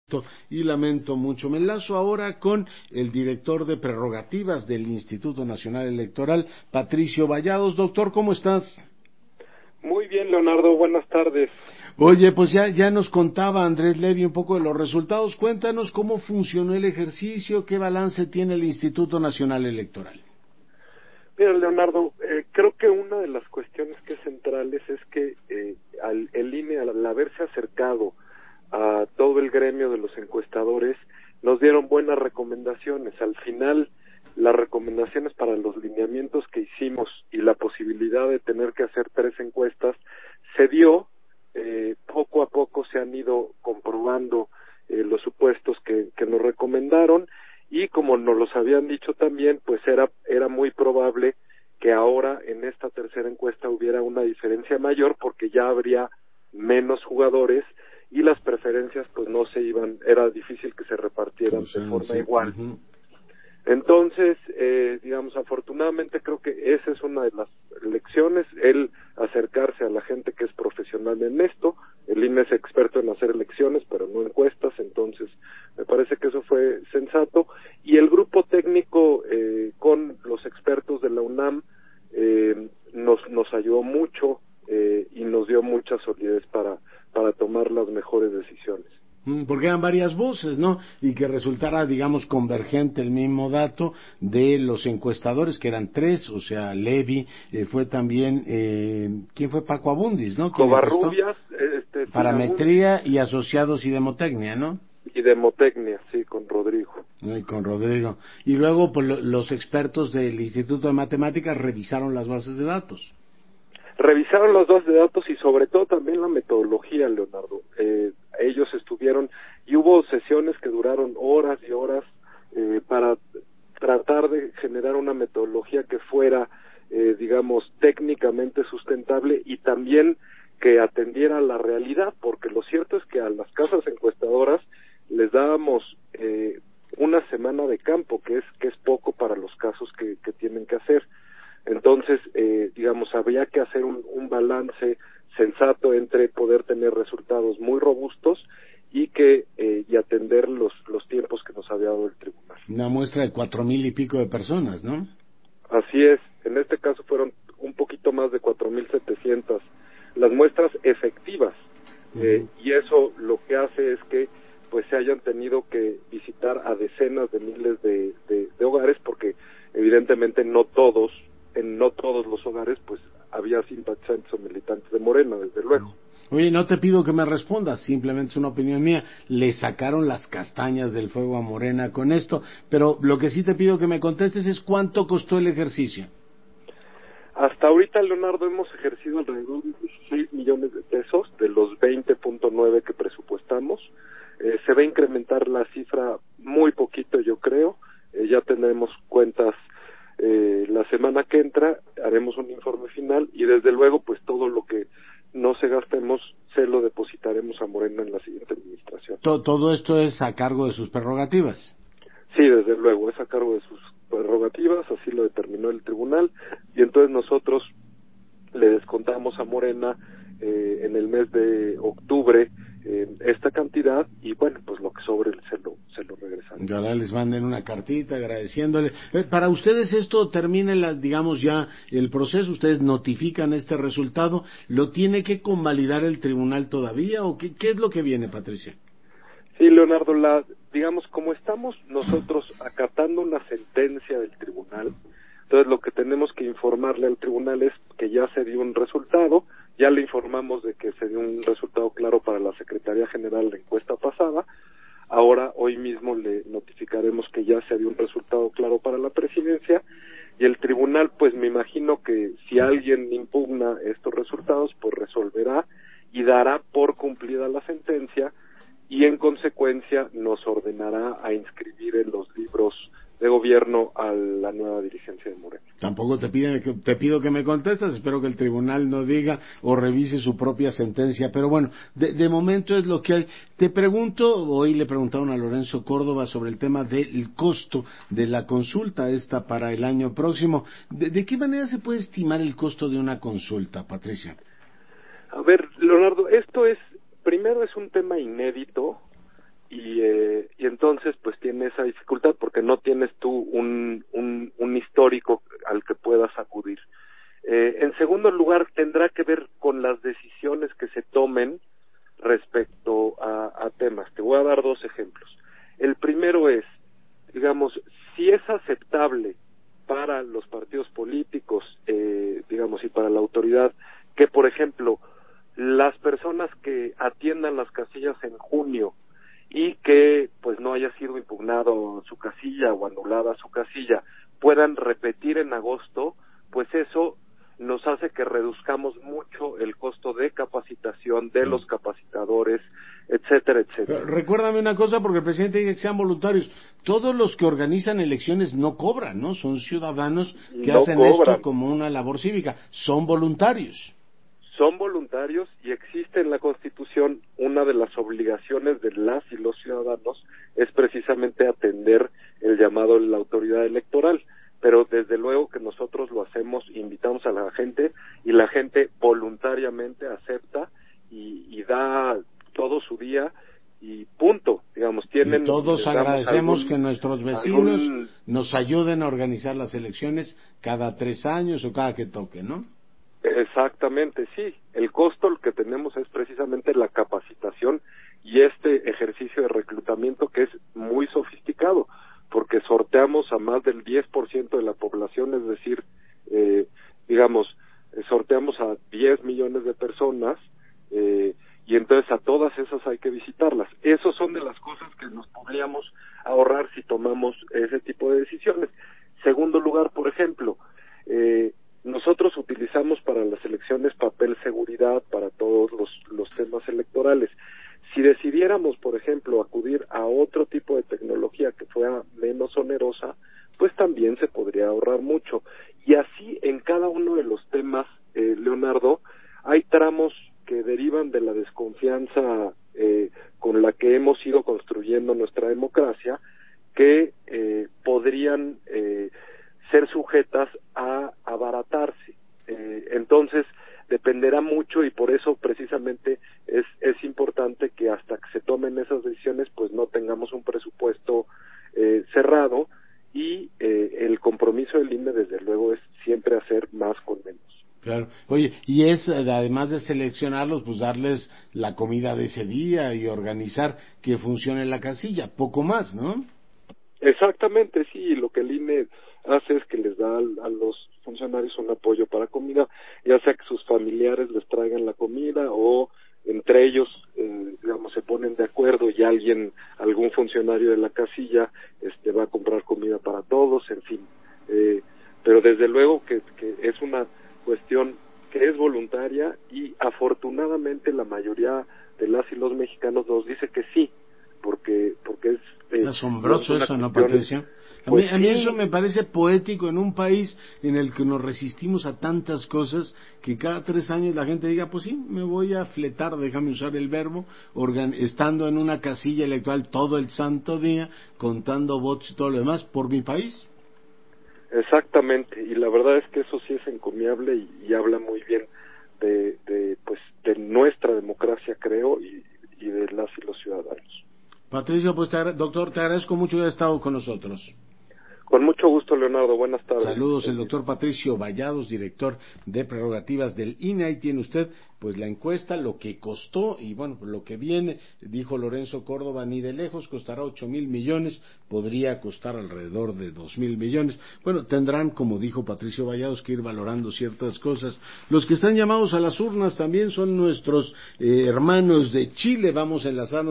Y lamento mucho. Me enlazo ahora con el director de prerrogativas del Instituto Nacional Electoral, Patricio Vallados. Doctor, ¿cómo estás? Muy bien, Leonardo, buenas tardes. Oye, pues ya nos contaba Andrés Levy un poco de los resultados. Cuéntanos cómo funcionó el ejercicio, qué balance tiene el Instituto Nacional Electoral. Mira, Leonardo, creo que una de las cuestiones que es centrales es que el INE, al haberse acercado a todo el gremio de los encuestadores, nos dieron buenas recomendaciones. Al final, las recomendaciones para los lineamientos que hicimos y la posibilidad de tener que hacer 3 encuestas se dio. Poco a poco se han ido comprobando los supuestos que nos recomendaron, y como nos los habían dicho también, pues era muy probable que ahora en esta tercera encuesta hubiera una diferencia mayor, porque ya habría menos jugadores y las preferencias pues no se iban, era difícil que se repartieran de forma igual. Entonces, digamos, afortunadamente creo que esa es una de las lecciones, el acercarse a la gente que es profesional en esto. El INE es experto en hacer elecciones, pero no encuestas, entonces me parece que eso fue sensato. Y el grupo técnico con los expertos de la UNAM nos ayudó mucho y nos dio mucha solidez para tomar las mejores decisiones. Porque eran varias voces, ¿no? Y que resultara, digamos, convergente el mismo dato de los encuestadores, que eran 3, o sea, Levy, fue también, ¿quién fue? Paco Abundis, ¿no? Covarrubias, Parametría y Asociados y Demotecnia, ¿no? Y Demotecnia, sí, con Rodrigo. Y con Rodrigo. Y luego, pues, los expertos del Instituto de Matemáticas revisaron las bases de datos. Revisaron las bases de datos y sobre todo también la metodología, Leonardo. Ellos estuvieron y hubo sesiones que duraron horas y horas para tratar de generar una metodología que fuera, digamos, técnicamente sustentable y también que atendiera a la realidad, porque lo cierto es que a las casas encuestadoras les dábamos una semana de campo, que es poco para los casos que tienen que hacer. Entonces, digamos, habría que hacer un balance sensato entre poder tener resultados muy robustos y atender los tiempos que nos había dado el tribunal. Una muestra de 4,000 y pico de personas, ¿no? Así es. En este caso fueron un poquito más de 4,700 las muestras efectivas. Y eso lo que hace es que pues se hayan tenido que visitar a decenas de miles de hogares, porque evidentemente en no todos los hogares pues había simpatizantes o militantes de Morena, desde luego. Oye, no te pido que me respondas, simplemente es una opinión mía. Le sacaron las castañas del fuego a Morena con esto, pero lo que sí te pido que me contestes es ¿cuánto costó el ejercicio? Hasta ahorita, Leonardo, hemos ejercido alrededor de 16 millones de pesos de los 20.9 que presupuestamos. Se va a incrementar la cifra muy poquito, yo creo. Ya tendremos cuentas la semana que entra, haremos un informe final y desde luego pues todo lo que no se gastemos se lo depositaremos a Morena en la siguiente administración. Todo esto es a cargo de sus prerrogativas. Sí, desde luego, es a cargo de sus prerrogativas, así lo determinó el tribunal, y entonces nosotros le descontamos a Morena en el mes de octubre esta cantidad, y bueno, pues lo que sobre se lo regresamos. Ya les manden una cartita agradeciéndole. Para ustedes esto termina, digamos, ya el proceso, ustedes notifican este resultado, ¿lo tiene que convalidar el tribunal todavía o qué es lo que viene, Patricia? Sí, Leonardo, digamos, como estamos nosotros acatando una sentencia del tribunal, entonces lo que tenemos que informarle al tribunal es que ya se dio un resultado, ya le informamos de que se dio un resultado claro para la Secretaría General de la encuesta pasada, ahora hoy mismo le notificaremos que ya se dio un resultado claro para la presidencia, y el tribunal, pues me imagino que si alguien impugna estos resultados, pues resolverá y dará por cumplida la sentencia, y en consecuencia nos ordenará a inscribir en los libros de gobierno a la nueva dirigencia de Morena. Tampoco te pido que me contestes, espero que el tribunal no diga o revise su propia sentencia, pero bueno, de momento es lo que hay. Te pregunto, hoy le preguntaron a Lorenzo Córdoba sobre el tema del costo de la consulta esta para el año próximo. ¿De qué manera se puede estimar el costo de una consulta, Patricia? A ver, Leonardo, primero es un tema inédito y entonces pues tiene esa dificultad porque no tienes tú un histórico al que puedas acudir. En segundo lugar, tendrá que ver con las decisiones que se tomen respecto a temas. Te voy a dar 2 ejemplos. El primero es, digamos, si es aceptable para los partidos políticos, digamos, y para la autoridad, que, por ejemplo, las personas que atiendan las casillas en junio y que, pues, no haya sido impugnado su casilla o anulada su casilla, puedan repetir en agosto, pues eso nos hace que reduzcamos mucho el costo de capacitación de los capacitadores, etcétera, etcétera. Recuérdame una cosa, porque el presidente dice que sean voluntarios. Todos los que organizan elecciones no cobran, ¿no? Son ciudadanos que No hacen cobran. esto como una labor cívica. Son voluntarios. Son voluntarios y existe en la Constitución una de las obligaciones de las y los ciudadanos es precisamente atender el llamado de la autoridad electoral. Pero desde luego que nosotros lo hacemos, invitamos a la gente y la gente voluntariamente acepta y da todo su día y punto, digamos, tienen... Y todos agradecemos que nuestros vecinos nos ayuden a organizar las elecciones cada 3 años o cada que toque, ¿no? Exactamente, sí. El costo que tenemos es precisamente la capacitación y este ejercicio de reclutamiento que es muy sofisticado, porque sorteamos a más del 10% de la población, es decir, digamos, sorteamos a 10 millones de personas, y entonces a todas esas hay que visitarlas. Esas son de las cosas que nos podríamos ahorrar si tomamos ese tipo de decisiones. Segundo lugar, por ejemplo, nosotros utilizamos para las elecciones papel seguridad para todos los temas electorales. Si decidiéramos, por ejemplo, acudir a otro tipo de tecnología que fuera menos onerosa, pues también se podría ahorrar mucho. Y así en cada uno de los temas, Leonardo, hay tramos que derivan de la desconfianza con la que hemos ido construyendo nuestra democracia, que podrían ser sujetas a abaratarse. Entonces, dependerá mucho y por eso precisamente es importante que hasta que se tomen esas decisiones pues no tengamos un presupuesto cerrado y el compromiso del INE desde luego es siempre hacer más con menos. Claro. Oye, y es, además de seleccionarlos, pues darles la comida de ese día y organizar que funcione la casilla, poco más, ¿no? Exactamente, sí, lo que el INE hace es que les da a los funcionarios un apoyo para comida, ya sea que sus familiares les traigan la comida o entre ellos, digamos, se ponen de acuerdo y algún funcionario de la casilla va a comprar comida para todos, en fin. Pero desde luego que es una cuestión que es voluntaria y afortunadamente la mayoría de las y los mexicanos nos dice que sí, porque es asombroso eso, ¿no, Patricio? Pues a mí eso me parece poético en un país en el que nos resistimos a tantas cosas, que cada 3 años la gente diga, pues sí, me voy a fletar, déjame usar el verbo, estando en una casilla electoral todo el santo día, contando votos y todo lo demás, por mi país. Exactamente, y la verdad es que eso sí es encomiable y habla muy bien de nuestra democracia, creo, y de las y los ciudadanos. Patricio, pues doctor, te agradezco mucho que hayas estado con nosotros. Con mucho gusto, Leonardo. Buenas tardes. Saludos, el doctor Patricio Vallados, director de prerrogativas del INE. Ahí tiene usted, pues, la encuesta, lo que costó y, bueno, lo que viene. Dijo Lorenzo Córdoba, ni de lejos costará 8,000 millones, podría costar alrededor de 2,000 millones. Bueno, tendrán, como dijo Patricio Vallados, que ir valorando ciertas cosas. Los que están llamados a las urnas también son nuestros hermanos de Chile. Vamos a enlazarnos